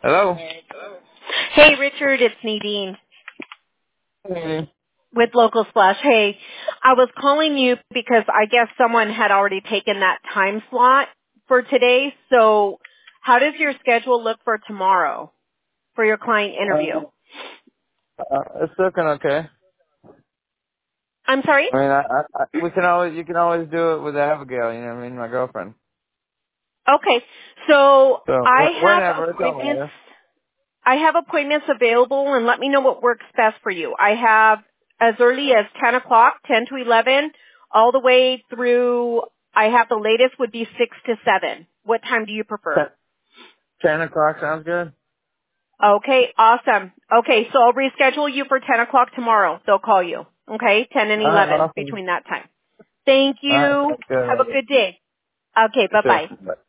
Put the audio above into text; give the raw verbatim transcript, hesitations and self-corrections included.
Hello? Hey, Richard, it's Nadine Hey. with Local Splash. Hey, I was calling you because I guess someone had already taken that time slot for today. So how does your schedule look for tomorrow for your client interview? Uh, uh, it's looking okay. I'm sorry? I mean, I, I, I, we can always, you can always do it with Abigail, you know what I mean, my girlfriend. Okay. So So, I wh- have whenever, it don't appointments. matter. I have appointments available and let me know what works best for you. I have as early as ten o'clock, ten to eleven, all the way through, I have the latest would be six to seven. What time do you prefer? Ten, ten o'clock sounds good? Okay, awesome. Okay, so I'll reschedule you for ten o'clock tomorrow. They'll call you. Okay, ten and Alright, eleven awesome. between that time. Thank Alright, you. sounds Have a good. good day. Okay, You bye-bye. too. Bye.